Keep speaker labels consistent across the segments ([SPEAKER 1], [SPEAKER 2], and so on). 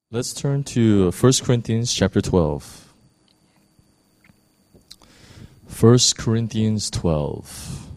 [SPEAKER 1] Let's turn to 1 Corinthians chapter 12. 1 Corinthians 12.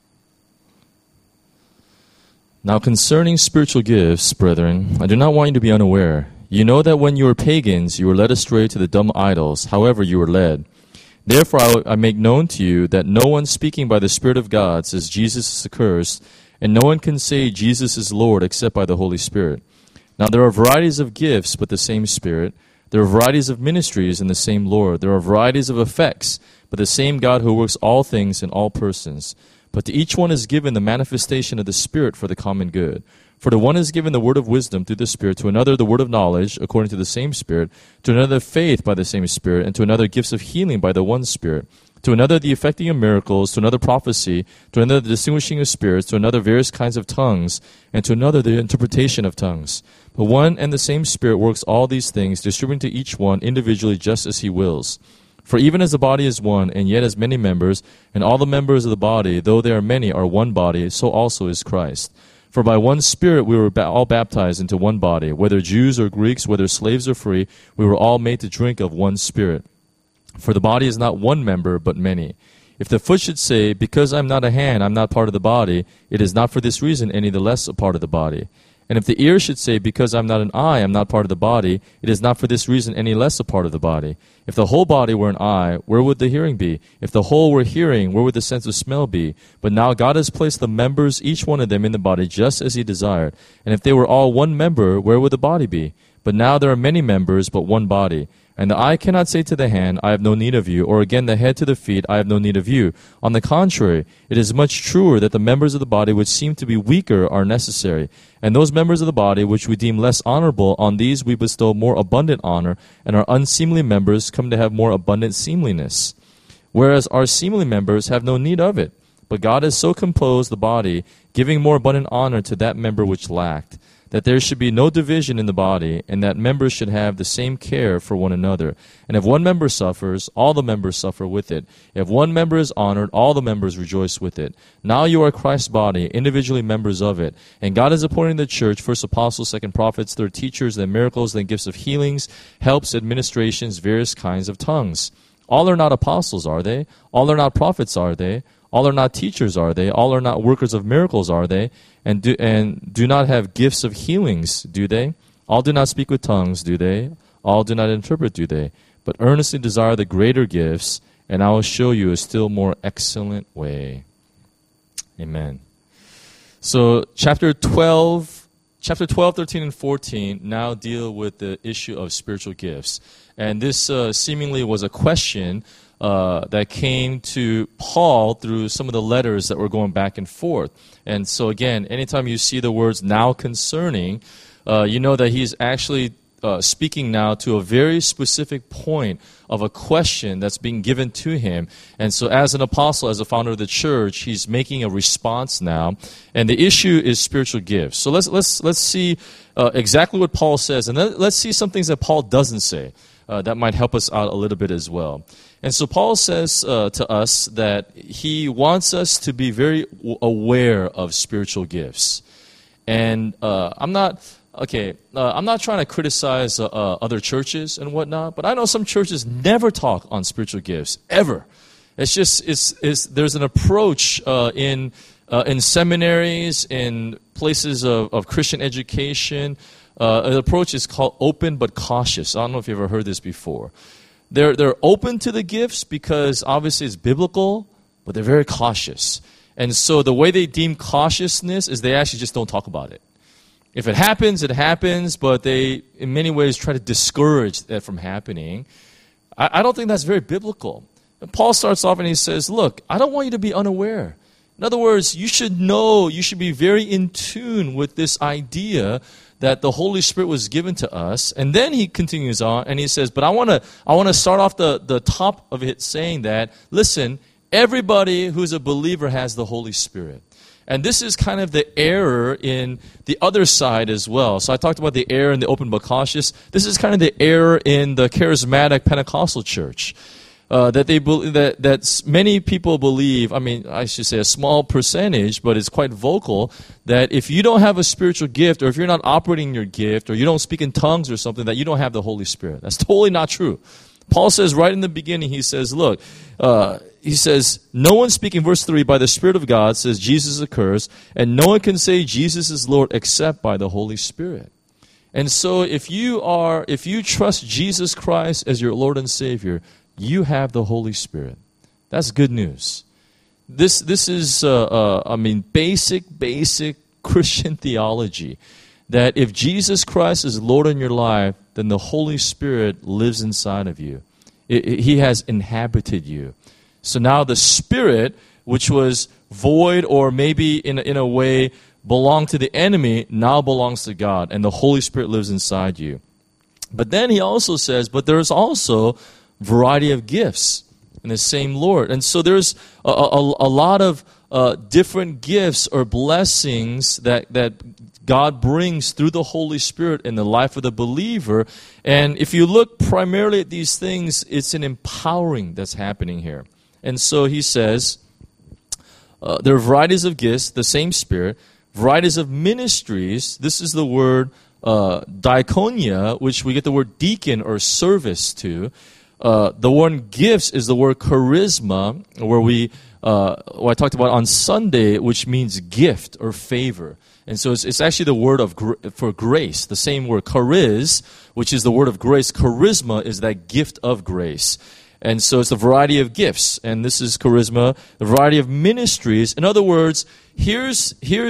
[SPEAKER 1] Now concerning spiritual gifts, brethren, I do not want you to be unaware. You know that when you were pagans, you were led astray to the dumb idols, however you were led. Therefore I make known to you that no one speaking by the Spirit of God says Jesus is accursed, and no one can say Jesus is Lord except by the Holy Spirit. Now there are varieties of gifts, but the same Spirit. There are varieties of ministries, and the same Lord. There are varieties of effects, but the same God who works all things in all persons. But to each one is given the manifestation of the Spirit for the common good. For to one is given the word of wisdom through the Spirit, to another the word of knowledge according to the same Spirit, to another faith by the same Spirit, and to another gifts of healing by the one Spirit, to another the effecting of miracles, to another prophecy, to another the distinguishing of spirits, to another various kinds of tongues, and to another the interpretation of tongues. But one and the same Spirit works all these things, distributing to each one individually just as he wills. For even as the body is one, and yet has many members, and all the members of the body, though there are many, are one body, so also is Christ. For by one Spirit we were all baptized into one body, whether Jews or Greeks, whether slaves or free, we were all made to drink of one Spirit. For the body is not one member, but many. If the foot should say, because I am not a hand, I am not part of the body, it is not for this reason any the less a part of the body. And if the ear should say, because I am not an eye, I am not part of the body, it is not for this reason any less a part of the body. If the whole body were an eye, where would the hearing be? If the whole were hearing, where would the sense of smell be? But now God has placed the members, each one of them, in the body just as he desired. And if they were all one member, where would the body be? But now there are many members, but one body. And the eye cannot say to the hand, I have no need of you, or again the head to the feet, I have no need of you. On the contrary, it is much truer that the members of the body which seem to be weaker are necessary. And those members of the body which we deem less honorable, on these we bestow more abundant honor, and our unseemly members come to have more abundant seemliness. Whereas our seemly members have no need of it. But God has so composed the body, giving more abundant honor to that member which lacked, that there should be no division in the body, and that members should have the same care for one another. And if one member suffers, all the members suffer with it. If one member is honored, all the members rejoice with it. Now you are Christ's body, individually members of it. And God is appointing the church, first apostles, second prophets, third teachers, then miracles, then gifts of healings, helps, administrations, various kinds of tongues. All are not apostles, are they? All are not prophets, are they? All are not teachers, are they? All are not workers of miracles, are they? And do not have gifts of healings, do they? All do not speak with tongues, do they? All do not interpret, do they? But earnestly desire the greater gifts, and I will show you a still more excellent way. Amen. So chapter 12, 13, and 14 now deal with the issue of spiritual gifts. And this seemingly was a question that came to Paul through some of the letters that were going back and forth. And so again, anytime you see the words now concerning, you know that he's actually speaking now to a very specific point of a question that's being given to him. And so as an apostle, as a founder of the church, he's making a response now. And the issue is spiritual gifts. So let's see exactly what Paul says. And let's see some things that Paul doesn't say. That might help us out a little bit as well. And so Paul says to us that he wants us to be very aware of spiritual gifts. And I'm not trying to criticize other churches and whatnot, but I know some churches never talk on spiritual gifts, ever. There's an approach in seminaries, in places of Christian education. An approach is called open but cautious. I don't know if you've ever heard this before. They're open to the gifts because obviously it's biblical, but they're very cautious. And so the way they deem cautiousness is they actually just don't talk about it. If it happens, it happens, but they, in many ways, try to discourage that from happening. I don't think that's very biblical. And Paul starts off and he says, look, I don't want you to be unaware. In other words, you should know, you should be very in tune with this idea that the Holy Spirit was given to us. And then he continues on and he says, but I want to start off the top of it saying that, listen, everybody who's a believer has the Holy Spirit. And this is kind of the error in the other side as well. So I talked about the error in the open but cautious. This is kind of the error in the charismatic Pentecostal church. that many people believe, I mean, I should say a small percentage, but it's quite vocal, that if you don't have a spiritual gift, or if you're not operating your gift, or you don't speak in tongues or something, that you don't have the Holy Spirit. That's totally not true. Paul says right in the beginning, he says, look, he says, no one speaking, verse 3, by the Spirit of God says Jesus occurs, and no one can say Jesus is Lord except by the Holy Spirit. And so if you trust Jesus Christ as your Lord and Savior, you have the Holy Spirit. That's good news. This is, basic Christian theology. That if Jesus Christ is Lord in your life, then the Holy Spirit lives inside of you. He has inhabited you. So now the Spirit, which was void or maybe in a way belonged to the enemy, now belongs to God. And the Holy Spirit lives inside you. But then he also says, but there's also variety of gifts in the same Lord. And so there's a lot of different gifts or blessings that God brings through the Holy Spirit in the life of the believer. And if you look primarily at these things, it's an empowering that's happening here. And so he says, there are varieties of gifts, the same Spirit, varieties of ministries. This is the word diakonia, which we get the word deacon or service to. The word gifts is the word charisma, where what I talked about on Sunday, which means gift or favor. And so it's actually the word for grace, the same word, chariz, which is the word of grace. Charisma is that gift of grace. And so it's a variety of gifts, and this is charisma, the variety of ministries. In other words, here's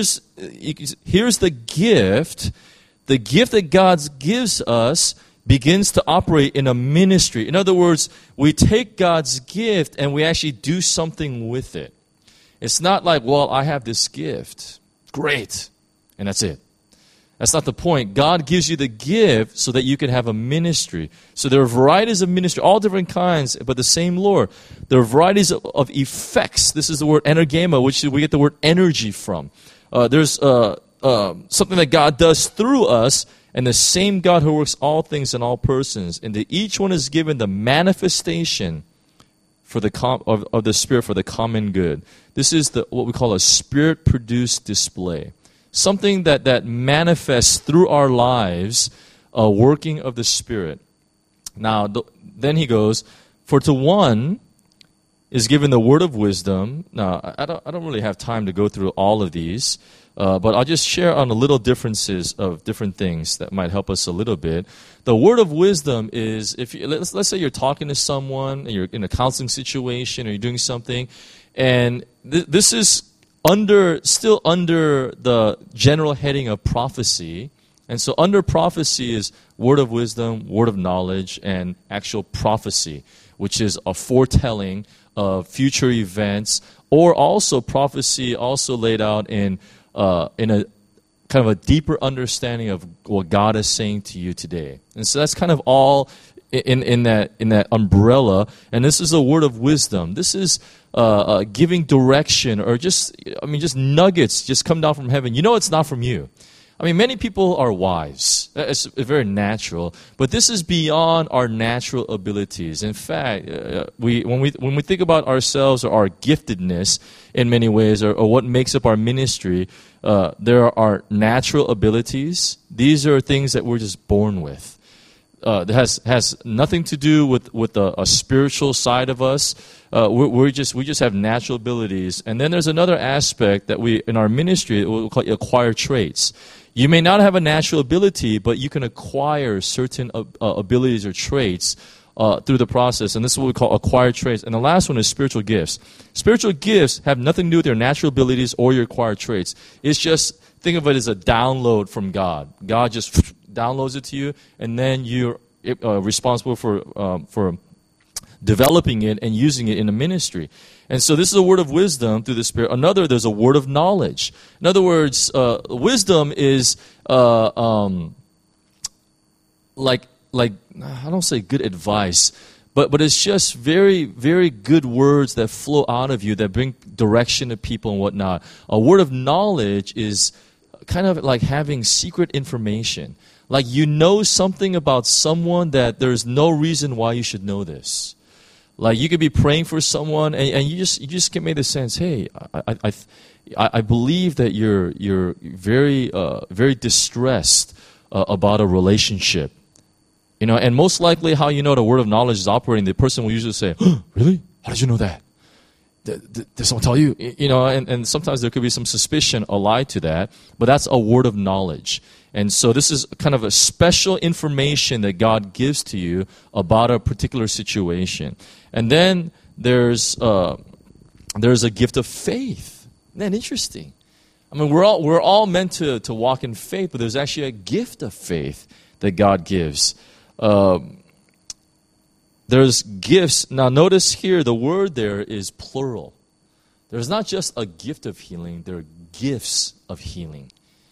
[SPEAKER 1] the gift that God gives us begins to operate in a ministry. In other words, we take God's gift and we actually do something with it. It's not like, well, I have this gift. Great. And that's it. That's not the point. God gives you the gift so that you can have a ministry. So there are varieties of ministry, all different kinds, but the same Lord. There are varieties of effects. This is the word energema, which we get the word energy from. There's something that God does through us, and the same God who works all things in all persons. And that each one is given the manifestation for of the Spirit for the common good. This is what we call a Spirit-produced display. Something that manifests through our lives, a working of the Spirit. Now, then he goes, for to one is given the word of wisdom. Now, I don't really have time to go through all of these, but I'll just share on the little differences of different things that might help us a little bit. The word of wisdom is, let's say you're talking to someone, and you're in a counseling situation, or you're doing something, and this is still under the general heading of prophecy. And so under prophecy is word of wisdom, word of knowledge, and actual prophecy, which is a foretelling of future events, or also prophecy also laid out in a kind of a deeper understanding of what God is saying to you today. And so that's kind of all in that umbrella. And this is a word of wisdom. This is giving direction, or just nuggets just come down from heaven. You know it's not from you. I mean, many people are wise. It's very natural. But this is beyond our natural abilities. In fact, when we think about ourselves or our giftedness in many ways, or what makes up our ministry, there are natural abilities. These are things that we're just born with. That has nothing to do with a spiritual side of us. We just have natural abilities. And then there's another aspect that we, in our ministry, we'll call acquired traits. You may not have a natural ability, but you can acquire certain abilities or traits through the process. And this is what we call acquired traits. And the last one is spiritual gifts. Spiritual gifts have nothing to do with your natural abilities or your acquired traits. It's just, think of it as a download from God. God just downloads it to you, and then you're responsible for developing it and using it in the ministry. And so this is a word of wisdom through the Spirit. There's a word of knowledge. In other words, wisdom is like I don't say good advice, but it's just very, very good words that flow out of you that bring direction to people and whatnot. A word of knowledge is kind of like having secret information. Like you know something about someone that there's no reason why you should know this. Like you could be praying for someone, and you just can make the sense. Hey, I believe that you're very very distressed about a relationship, and most likely how you know the word of knowledge is operating. The person will usually say, oh, "Really? How did you know that? Did someone tell you?" And sometimes there could be some suspicion allied to that, but that's a word of knowledge. And so this is kind of a special information that God gives to you about a particular situation. And then there's a gift of faith. Isn't that interesting? I mean, we're all meant to walk in faith, but there's actually a gift of faith that God gives. There's gifts. Now notice here, the word there is plural. There's not just a gift of healing, there are gifts of healing.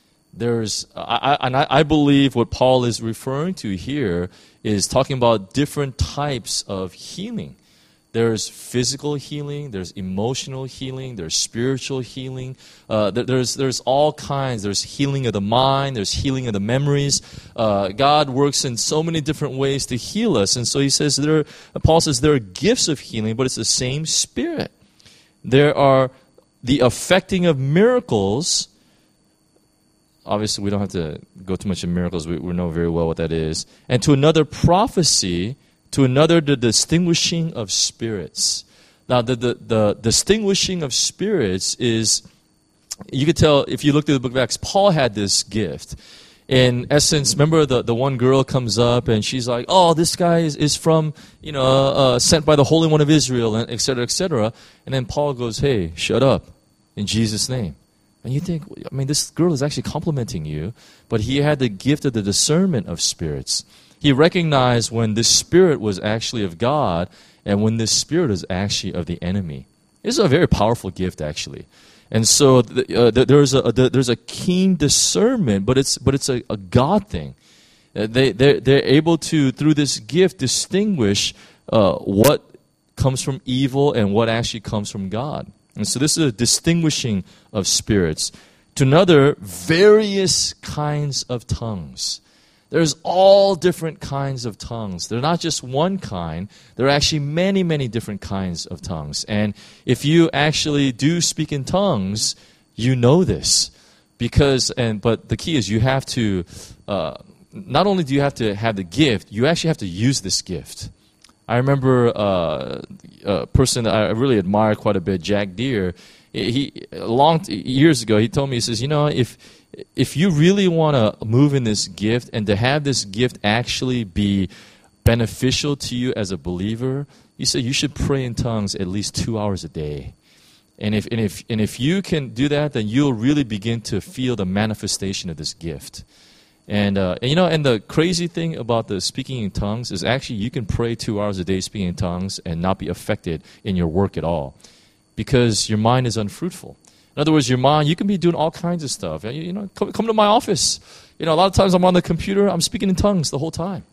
[SPEAKER 1] I believe what Paul is referring to here is talking about different types of healing. There's physical healing, there's emotional healing, there's spiritual healing. There's all kinds. There's healing of the mind, there's healing of the memories. God works in so many different ways to heal us. And so Paul says there are gifts of healing, but it's the same Spirit. There are the effecting of miracles. Obviously, we don't have to go too much in miracles. We know very well what that is. And to another, prophecy. To another, the distinguishing of spirits. Now, the distinguishing of spirits is, you could tell, if you look through the book of Acts, Paul had this gift. In essence, remember the one girl comes up and she's like, oh, this guy is from, sent by the Holy One of Israel, and et cetera, et cetera. And then Paul goes, hey, shut up, in Jesus' name. And you think, I mean, this girl is actually complimenting you, but he had the gift of the discernment of spirits. He recognized when this spirit was actually of God and when this spirit is actually of the enemy. This is a very powerful gift, actually. And so there's a keen discernment, but it's a God thing. They're able to, through this gift, distinguish what comes from evil and what actually comes from God. And so this is a distinguishing of spirits. To another, various kinds of tongues. There's all different kinds of tongues. They're not just one kind. There are actually many, many different kinds of tongues. And if you actually do speak in tongues, you know this. But the key is you have to, not only do you have to have the gift, you actually have to use this gift. I remember a person that I really admire quite a bit, Jack Deere. Years ago, he told me, he says, if you really want to move in this gift and to have this gift actually be beneficial to you as a believer, he said you should pray in tongues at least 2 hours a day. And if you can do that, then you'll really begin to feel the manifestation of this gift. And the crazy thing about the speaking in tongues is actually you can pray 2 hours a day speaking in tongues and not be affected in your work at all, because your mind is unfruitful. In other words, your mind, you can be doing all kinds of stuff. Come to my office. A lot of times I'm on the computer, I'm speaking in tongues the whole time.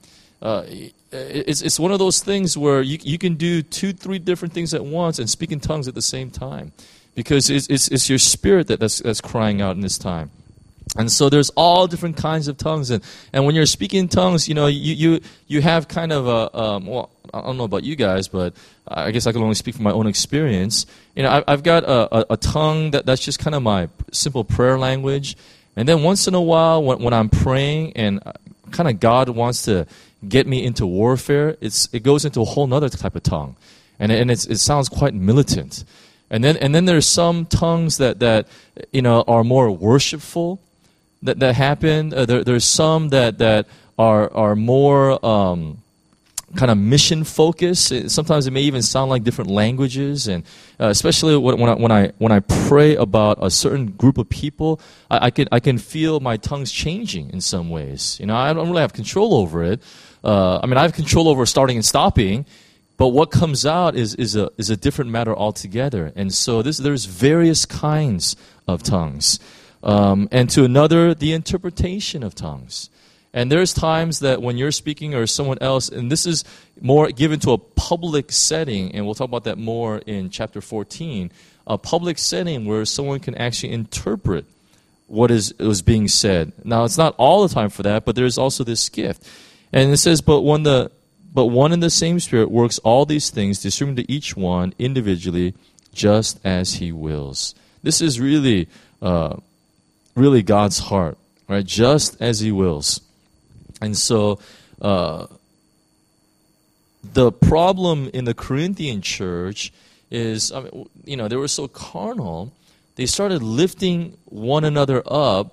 [SPEAKER 1] It's one of those things where you can do 2-3 different things at once and speak in tongues at the same time, because it's your spirit that's crying out in this time. And so there's all different kinds of tongues, and when you're speaking in tongues, you have kind of I don't know about you guys, but I guess I can only speak from my own experience. I've got a tongue that's just kind of my simple prayer language, and then once in a while when I'm praying and kind of God wants to get me into warfare, it goes into a whole other type of tongue, and it sounds quite militant. And then there's some tongues that are more worshipful. That happen. There's some that are more kind of mission focused. Sometimes it may even sound like different languages, and especially when I pray about a certain group of people, I can feel my tongues changing in some ways. I don't really have control over it. I have control over starting and stopping, but what comes out is a different matter altogether. And so there's various kinds of tongues. And to another, the interpretation of tongues. And there's times that when you're speaking or someone else, and this is more given to a public setting, and we'll talk about that more in chapter 14, a public setting where someone can actually interpret what was being said. Now, it's not all the time for that, but there's also this gift. And it says, but when the but one and the same Spirit works all these things, distributing to each one individually, just as He wills. This is really, really God's heart, right? Just as He wills. And so, the problem in the Corinthian church is, they were so carnal, they started lifting one another up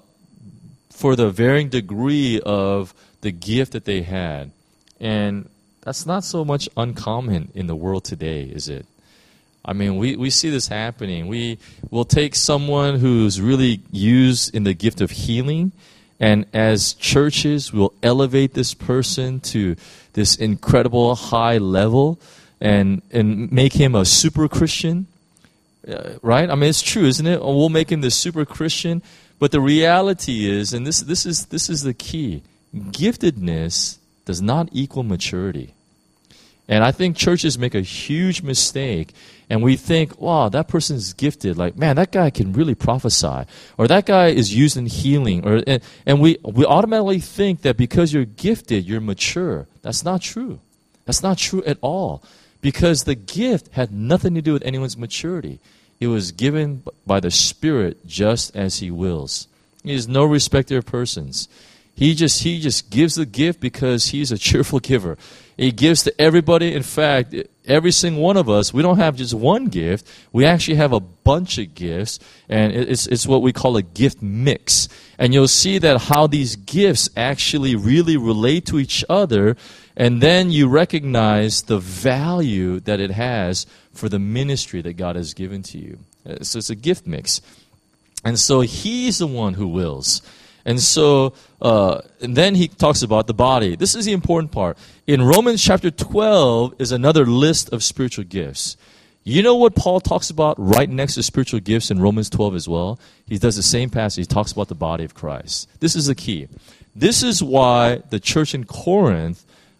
[SPEAKER 1] for the varying degree of the gift that they had. And that's not so much uncommon in the world today, is it? I mean, we see this happening. We will take someone who's really used in the gift of healing, and as churches, we'll elevate this person to this incredible high level and make him a super Christian, right? I mean, it's true, isn't it? We'll make him the super Christian, but the reality is, and this is the key, giftedness does not equal maturity. And I think churches make a huge mistake, and we think, wow, that person's gifted. Like, man, that guy can really prophesy. Or that guy is used in healing. And we automatically think that because you're gifted, you're mature. That's not true. That's not true at all. Because the gift had nothing to do with anyone's maturity. It was given by the Spirit just as He wills. He is no respecter of persons. He just gives the gift because He's a cheerful giver. He gives to everybody. In fact, every single one of us, we don't have just one gift. We actually have a bunch of gifts, and it's what we call a gift mix. And you'll see that how these gifts actually really relate to each other, and then you recognize the value that it has for the ministry that God has given to you. So it's a gift mix. And so He's the one who wills. And so, and then he talks about the body. This is the important part. In Romans chapter 12 is another list of spiritual gifts. You know what Paul talks about right next to spiritual gifts in Romans 12 as well? He does the same passage. He talks about the body of Christ. This is the key. This is why the church in Corinth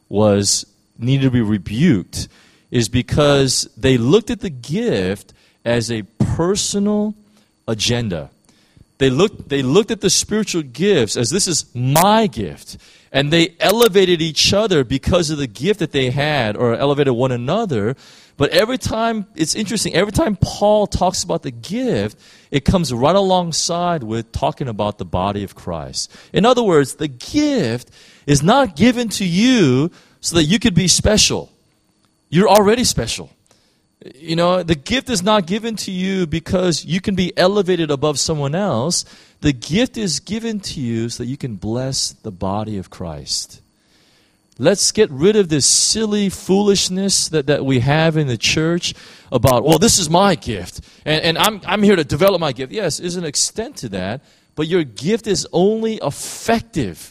[SPEAKER 1] needed to be rebuked, is because they looked at the gift as a personal agenda. They looked at the spiritual gifts as, this is my gift. And they elevated each other because of the gift that they had, or elevated one another. But every time, it's interesting, every time Paul talks about the gift, it comes right alongside with talking about the body of Christ. In other words, the gift is not given to you so that you could be special. You're already special. You know, the gift is not given to you because you can be elevated above someone else. The gift is given to you so that you can bless the body of Christ. Let's get rid of this silly foolishness that we have in the church about, well, this is my gift, and I'm here to develop my gift. Yes, there's an extent to that, but your gift is only effective.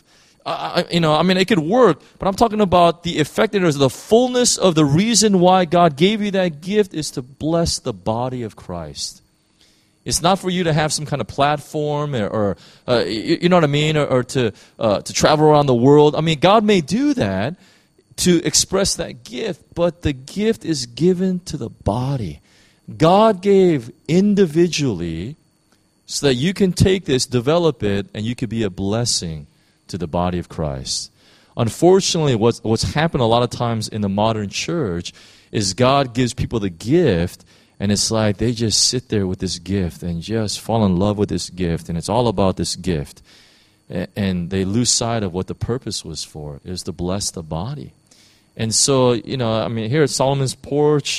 [SPEAKER 1] It could work, but I'm talking about the effectiveness, the fullness of the reason why God gave you that gift is to bless the body of Christ. It's not for you to have some kind of platform or you know what I mean, or to travel around the world. I mean, God may do that to express that gift, but the gift is given to the body. God gave individually so that you can take this, develop it, and you could be a blessing to the body of Christ. Unfortunately, what's happened a lot of times in the modern church is God gives people the gift, and it's like they just sit there with this gift and just fall in love with this gift, and it's all about this gift. And they lose sight of what the purpose was for, is to bless the body. And so, here at Solomon's Porch,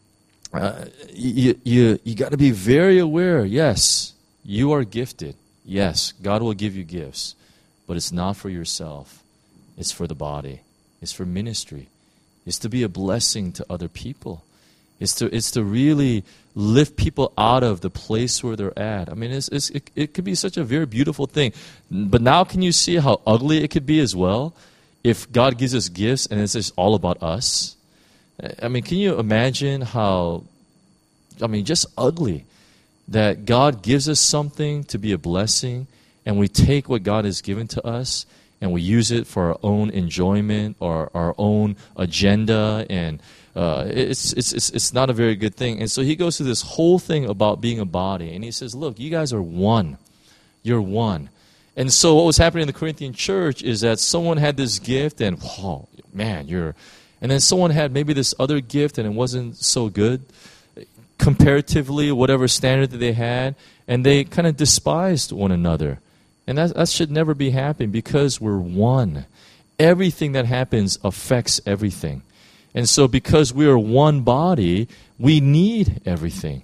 [SPEAKER 1] you got to be very aware. Yes, you are gifted. Yes, God will give you gifts. But it's not for yourself. It's for the body. It's for ministry. It's to be a blessing to other people. It's to really lift people out of the place where they're at. I mean, it could be such a very beautiful thing. But now can you see how ugly it could be as well? If God gives us gifts and it's just all about us. I mean, can you imagine just ugly that God gives us something to be a blessing, and we take what God has given to us and we use it for our own enjoyment or our own agenda, and it's not a very good thing. And so he goes through this whole thing about being a body, and he says, look, you guys are one. You're one. And so what was happening in the Corinthian church is that someone had this gift, and, oh, man, And then someone had maybe this other gift and it wasn't so good, comparatively, whatever standard that they had, and they kind of despised one another. And that should never be happening because we're one. Everything that happens affects everything. And so because we are one body, we need everything.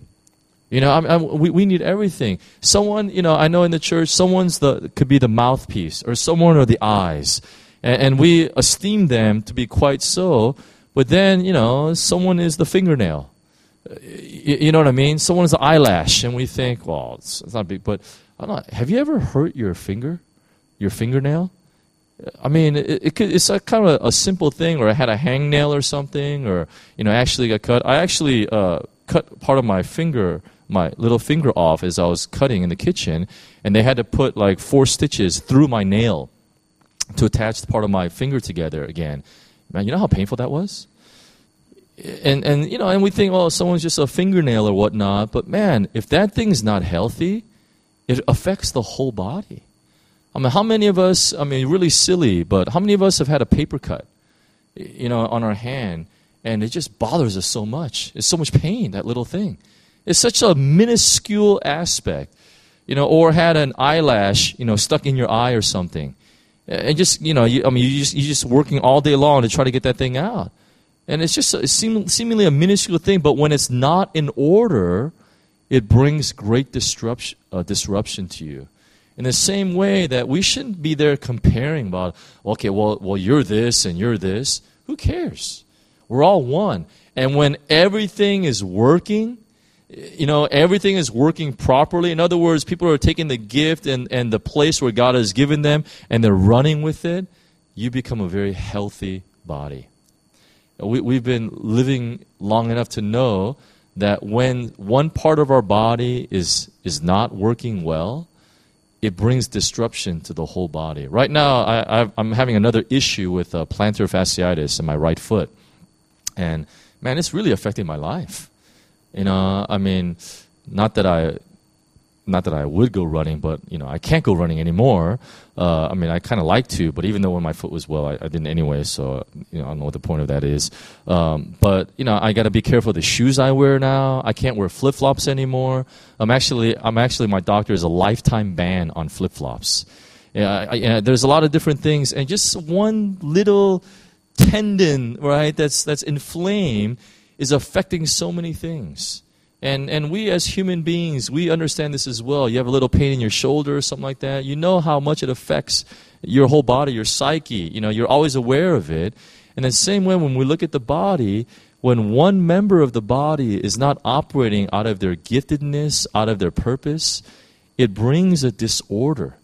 [SPEAKER 1] We need everything. Someone, I know in the church, could be the mouthpiece, or someone are the eyes. And we esteem them to be quite so, but then, someone is the fingernail. You know what I mean? Someone is the eyelash, and we think, well, it's not big, but I don't know, have you ever hurt your fingernail? I mean, it's a kind of a simple thing, or I had a hangnail or something, or, actually got cut. I actually cut part of my little finger off as I was cutting in the kitchen, and they had to put like 4 stitches through my nail to attach the part of my finger together again. Man, you know how painful that was? And we think, well, someone's just a fingernail or whatnot, but man, if that thing's not healthy, it affects the whole body. I mean, how many of us, really silly, but how many of us have had a paper cut, on our hand, and it just bothers us so much. It's so much pain, that little thing. It's such a minuscule aspect, or had an eyelash, stuck in your eye or something. And just, you're just working all day long to try to get that thing out. And it's just seemingly a minuscule thing, but when it's not in order, it brings great disruption to you. In the same way that we shouldn't be there comparing about, okay, well, you're this and you're this. Who cares? We're all one. And when everything is working, everything is working properly. In other words, people are taking the gift and the place where God has given them, and they're running with it, you become a very healthy body. We've been living long enough to know that when one part of our body is not working well, it brings disruption to the whole body. Right now, I'm having another issue with plantar fasciitis in my right foot. And, man, it's really affecting my life. Not that I would go running, but, I can't go running anymore. I kind of like to, but even though when my foot was well, I didn't anyway, so, I don't know what the point of that is. But, I got to be careful of the shoes I wear now. I can't wear flip-flops anymore. I'm actually, my doctor is a lifetime ban on flip-flops. There's a lot of different things, and just one little tendon, right, that's inflamed is affecting so many things. And we as human beings, we understand this as well. You have a little pain in your shoulder or something like that. You know how much it affects your whole body, your psyche. You're always aware of it. And the same way when we look at the body, when one member of the body is not operating out of their giftedness, out of their purpose, it brings a disorder.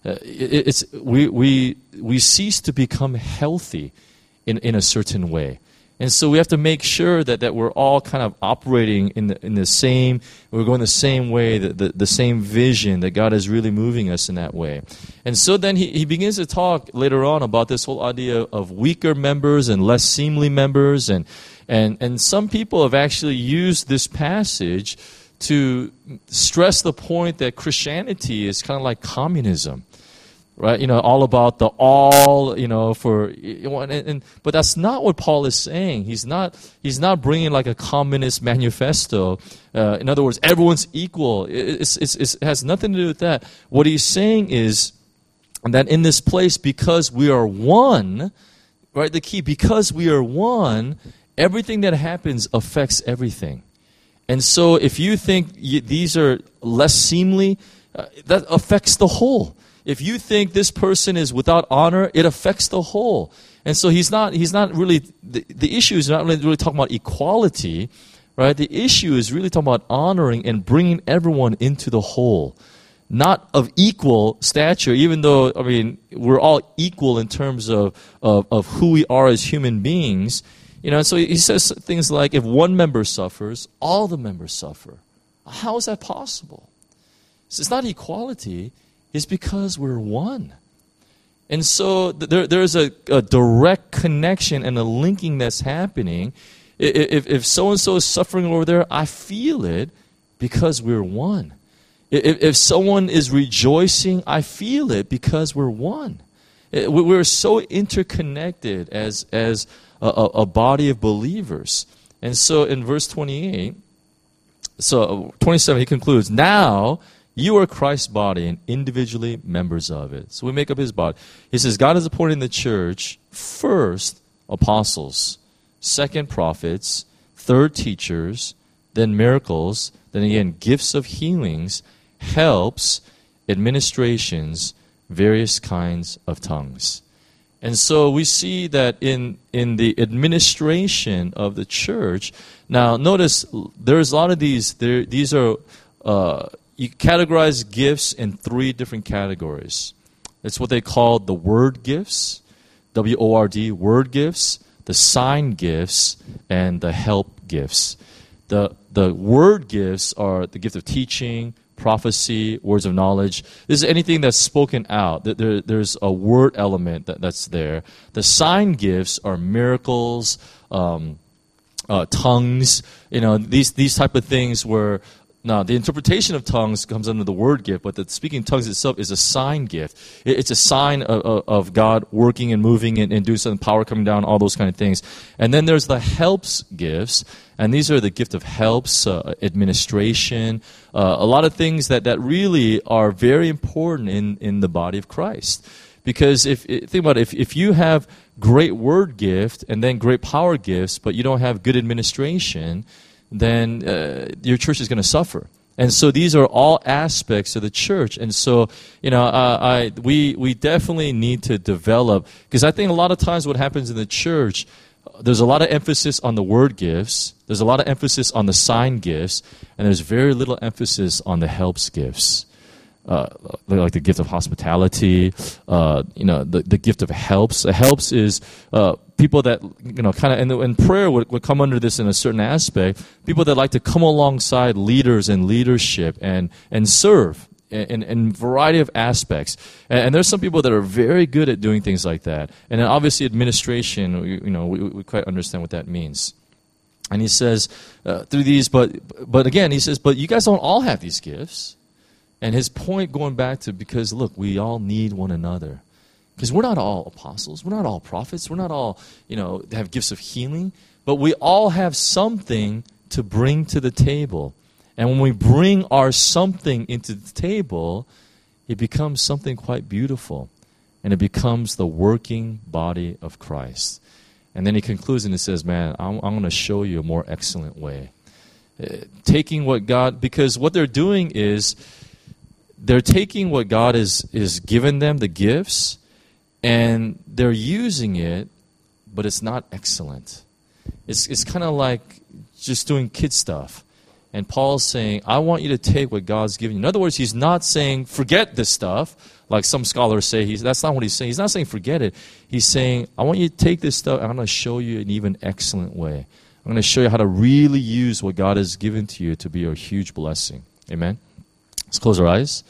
[SPEAKER 1] We cease to become healthy in a certain way. And so we have to make sure that we're all kind of operating in the same, we're going the same way, the same vision, that God is really moving us in that way. And so then he begins to talk later on about this whole idea of weaker members and less seemly members. And some people have actually used this passage to stress the point that Christianity is kind of like communism. Right, all about the all, but that's not what Paul is saying. He's not bringing like a communist manifesto. In other words, everyone's equal. It has nothing to do with that. What he's saying is that in this place, because we are one, right? The key, because we are one, everything that happens affects everything. And so, if you think these are less seemly, that affects the whole. If you think this person is without honor, it affects the whole. And so he's not really, the issue is not really talking about equality, right? The issue is really talking about honoring and bringing everyone into the whole. Not of equal stature, even though, we're all equal in terms of who we are as human beings. So he says things like, if one member suffers, all the members suffer. How is that possible? So it's not equality. Is because we're one. And so there's a direct connection and a linking that's happening. If so-and-so is suffering over there, I feel it because we're one. If someone is rejoicing, I feel it because we're one. We're so interconnected as a body of believers. And so in verse 28, 27, he concludes, now you are Christ's body and individually members of it. So we make up his body. He says, God has appointed in the church, first, apostles, second, prophets, third, teachers, then miracles, then again, gifts of healings, helps, administrations, various kinds of tongues. And so we see that in the administration of the church. Now, notice there's a lot of these. These are you categorize gifts in three different categories. It's what they call the word gifts, W-O-R-D, word gifts, the sign gifts, and the help gifts. The word gifts are the gift of teaching, prophecy, words of knowledge. This is anything that's spoken out. There's a word element that's there. The sign gifts are miracles, tongues. These type of things where now the interpretation of tongues comes under the word gift, but the speaking tongues itself is a sign gift. It's a sign of God working and moving and doing something, power coming down, all those kind of things. And then there's the helps gifts. And these are the gift of helps, administration, a lot of things that really are very important in the body of Christ. Because think about it, if you have great word gift and then great power gifts, but you don't have good administration, then your church is going to suffer. And so these are all aspects of the church. And so, we definitely need to develop, because I think a lot of times what happens in the church, there's a lot of emphasis on the word gifts, there's a lot of emphasis on the sign gifts, and there's very little emphasis on the helps gifts. Like the gift of hospitality, the gift of helps. The helps is people that, kind of, and prayer would come under this in a certain aspect, people that like to come alongside leaders and leadership and serve in a variety of aspects. And there's some people that are very good at doing things like that. And then obviously administration, we quite understand what that means. And he says, through these, but again, he says, but you guys don't all have these gifts. And his point going back to, because look, we all need one another. Because we're not all apostles, we're not all prophets, we're not all, have gifts of healing, but we all have something to bring to the table. And when we bring our something into the table, it becomes something quite beautiful. And it becomes the working body of Christ. And then he concludes and he says, man, I'm going to show you a more excellent way. Taking what God, because what they're doing is, they're taking what God is given them, the gifts, and they're using it, but it's not excellent. It's kind of like just doing kid stuff. And Paul's saying, I want you to take what God's given you. In other words, he's not saying, forget this stuff, like some scholars say. That's not what he's saying. He's not saying forget it. He's saying, I want you to take this stuff, and I'm going to show you an even excellent way. I'm going to show you how to really use what God has given to you to be a huge blessing. Amen? Let's close our eyes.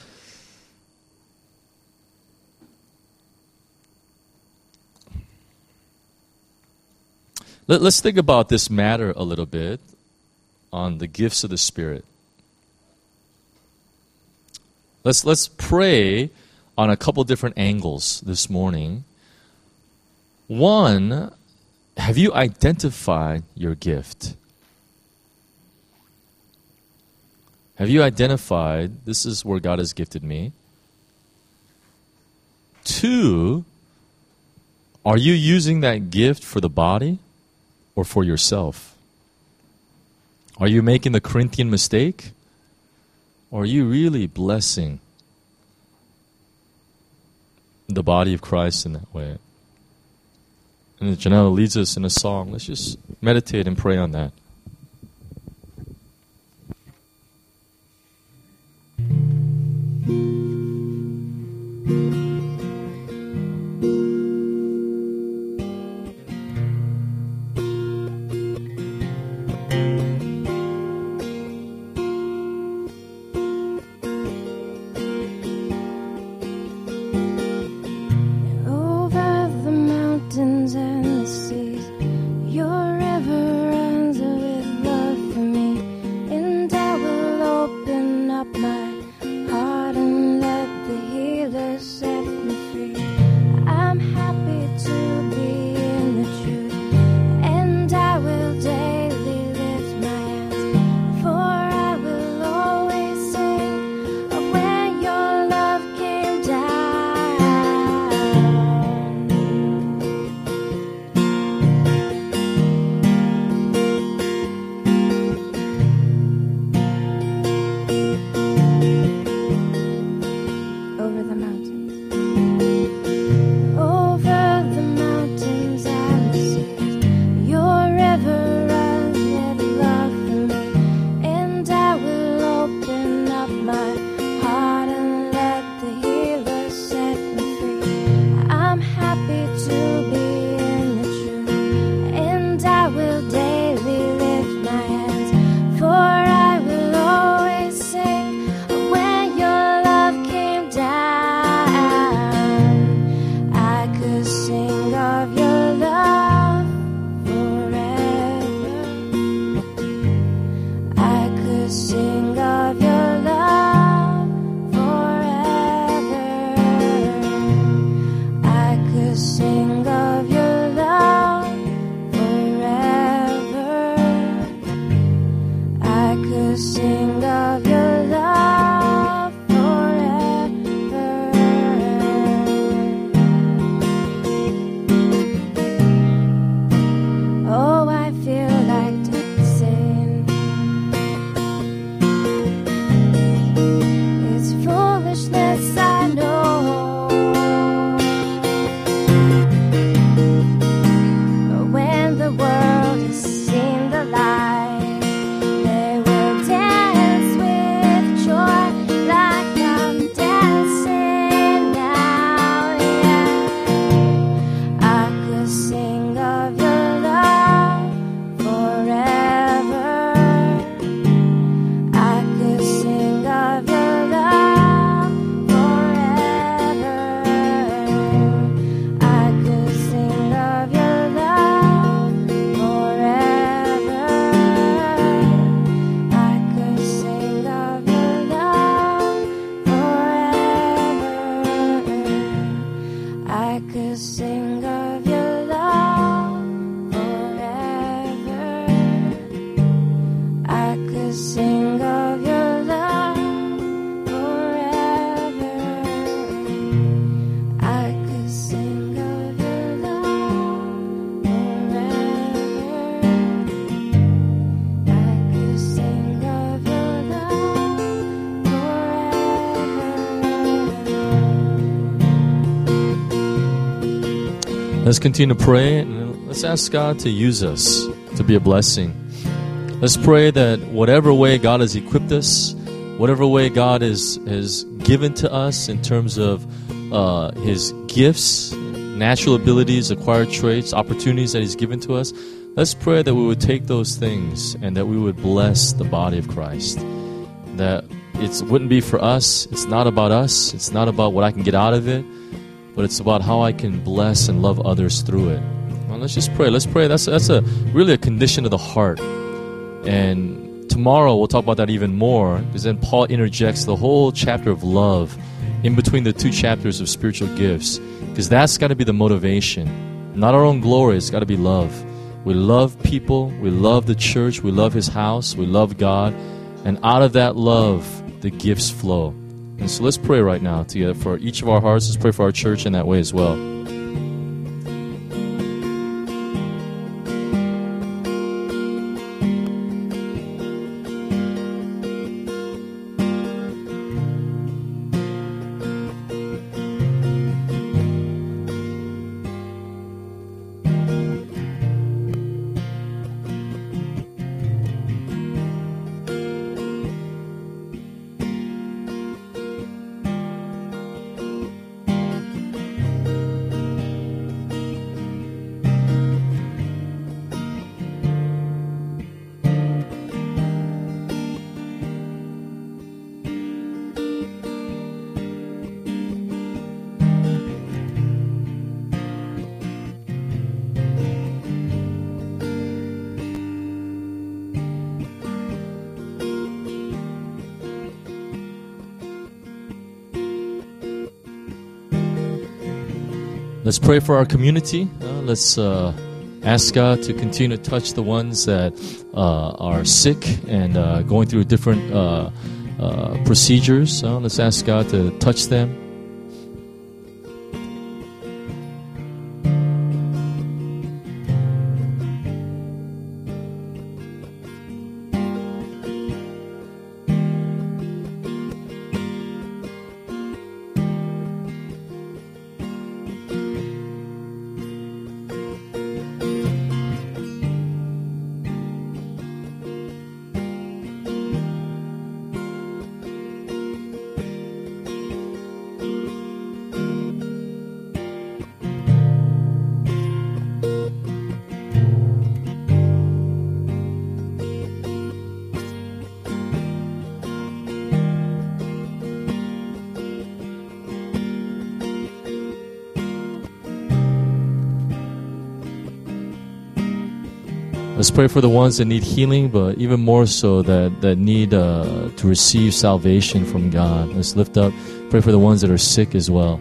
[SPEAKER 1] Let's think about this matter a little bit on the gifts of the Spirit. Let's pray on a couple different angles this morning. One, have you identified your gift? Have you identified, this is where God has gifted me? Two, are you using that gift for the body or for yourself? Are you making the Corinthian mistake? Or are you really blessing the body of Christ in that way? And Janelle leads us in a song. Let's just meditate and pray on that.
[SPEAKER 2] Over the mountains and the seas, your river runs of
[SPEAKER 1] Let's continue to pray and let's ask God to use us to be a blessing. Let's pray that whatever way God has equipped us, whatever way God has given to us in terms of His gifts, natural abilities, acquired traits, opportunities that He's given to us, let's pray that we would take those things and that we would bless the body of Christ. That it wouldn't be for us, it's not about us, it's not about what I can get out of it, but it's about how I can bless and love others through it. Well, let's just pray. Let's pray. That's really a condition of the heart. And tomorrow we'll talk about that even more, because then Paul interjects the whole chapter of love in between the two chapters of spiritual gifts, because that's got to be the motivation. Not our own glory, it's got to be love. We love people, we love the church, we love His house, we love God, and out of that love, the gifts flow. And so let's pray right now together for each of our hearts. Let's pray for our church in that way as well. Let's pray for our community. Let's ask God to continue to touch the ones that are sick and going through different procedures. Let's ask God to touch them. Let's pray for the ones that need healing, but even more so that need to receive salvation from God. Let's lift up, pray for the ones that are sick as well.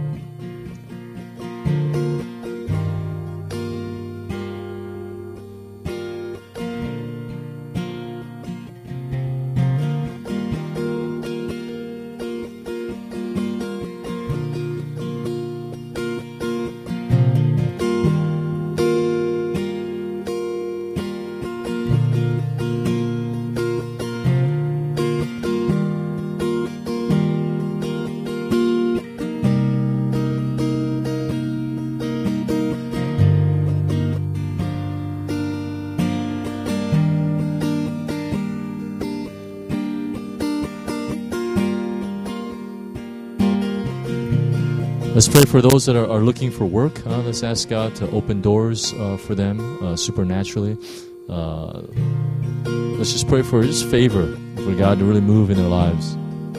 [SPEAKER 1] Let's pray for those that are looking for work. Let's ask God to open doors for them supernaturally. Let's just pray for His favor, for God to really move in their lives.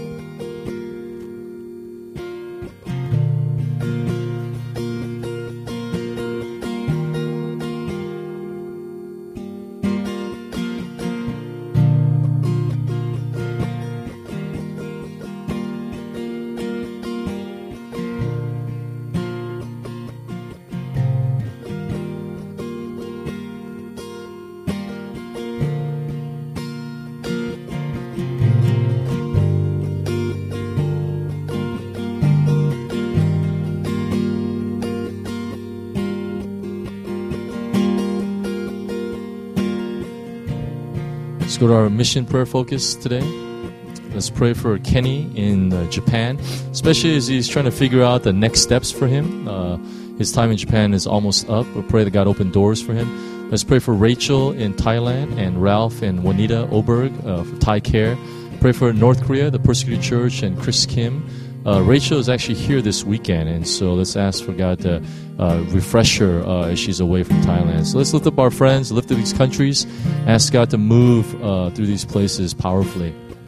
[SPEAKER 1] Let's go to our mission prayer focus today. Let's pray for Kenny in Japan, especially as he's trying to figure out the next steps for him. his time in Japan is almost up. We pray that God open doors for him. Let's pray for Rachel in Thailand and Ralph and Juanita Oberg for Thai Care. Pray for North Korea, the Persecuted Church, and Chris Kim. Rachel is actually here this weekend, and so let's ask for God to refresh her as she's away from Thailand. So let's lift up our friends, lift up these countries, ask God to move through these places powerfully.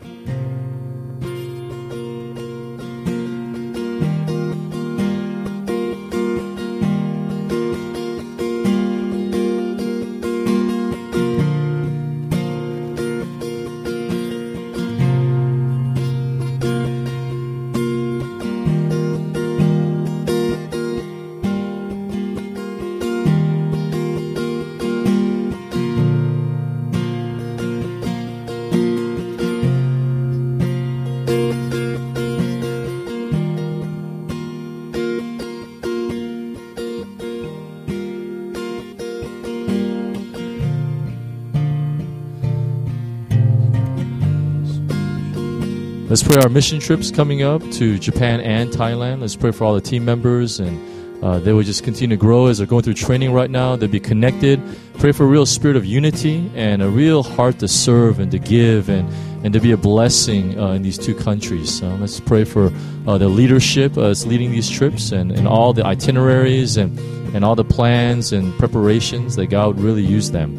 [SPEAKER 1] Let's pray our mission trips coming up to Japan and Thailand. Let's pray for all the team members, and they will just continue to grow as they're going through training right now. They'll be connected. Pray for a real spirit of unity and a real heart to serve and to give and to be a blessing in these two countries. Let's pray for the leadership that's leading these trips and all the itineraries and all the plans and preparations, that God would really use them.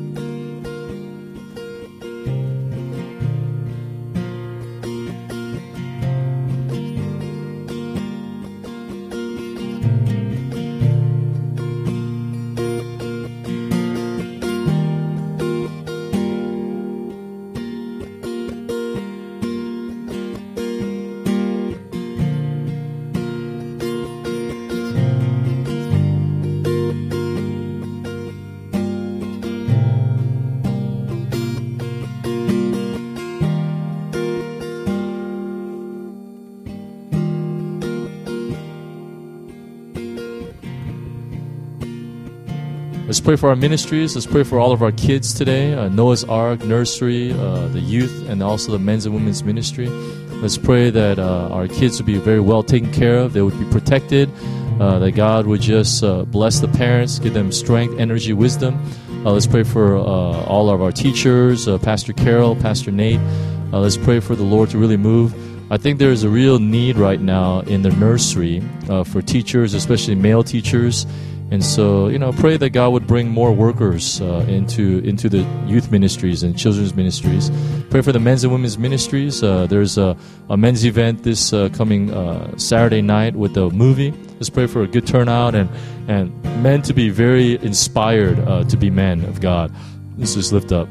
[SPEAKER 1] Let's pray for our ministries. Let's pray for all of our kids today. Noah's Ark, nursery, the youth, and also the men's and women's ministry. Let's pray that our kids would be very well taken care of. They would be protected. That God would just bless the parents, give them strength, energy, wisdom. Let's pray for all of our teachers, Pastor Carol, Pastor Nate. Let's pray for the Lord to really move. I think there is a real need right now in the nursery for teachers, especially male teachers. And so, pray that God would bring more workers into the youth ministries and children's ministries. Pray for the men's and women's ministries. There's a men's event this coming Saturday night with the movie. Let's pray for a good turnout and men to be very inspired to be men of God. Let's just lift up.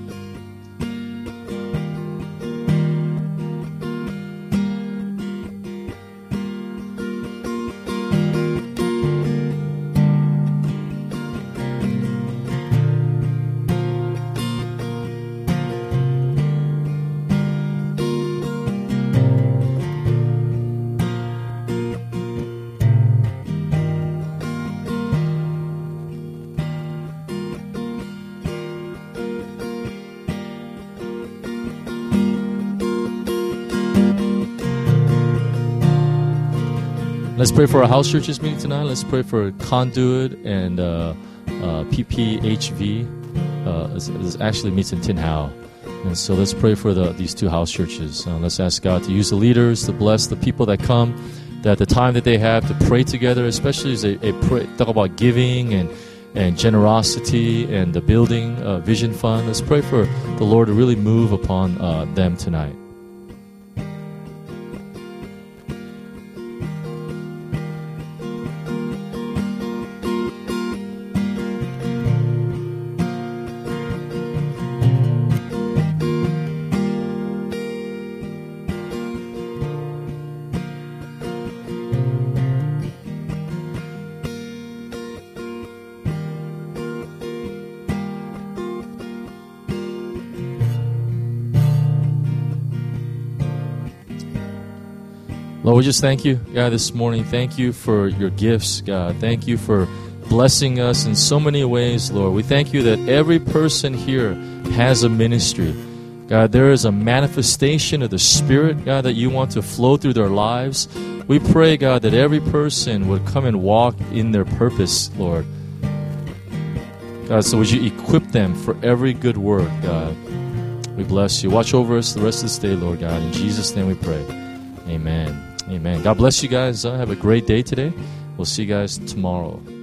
[SPEAKER 1] Let's pray for our house churches meeting tonight. Let's pray for Conduit and PPHV. This actually meets in Tin Hau. And so let's pray for these two house churches. Let's ask God to use the leaders to bless the people that come, that the time that they have to pray together, especially as they talk about giving and generosity and the building vision fund. Let's pray for the Lord to really move upon them tonight. Lord, we just thank you, God, this morning. Thank you for your gifts, God. Thank you for blessing us in so many ways, Lord. We thank you that every person here has a ministry. God, there is a manifestation of the Spirit, God, that you want to flow through their lives. We pray, God, that every person would come and walk in their purpose, Lord. God, so would you equip them for every good work, God. We bless you. Watch over us the rest of this day, Lord God. In Jesus' name we pray. Amen. Amen. God bless you guys. Have a great day today. We'll see you guys tomorrow.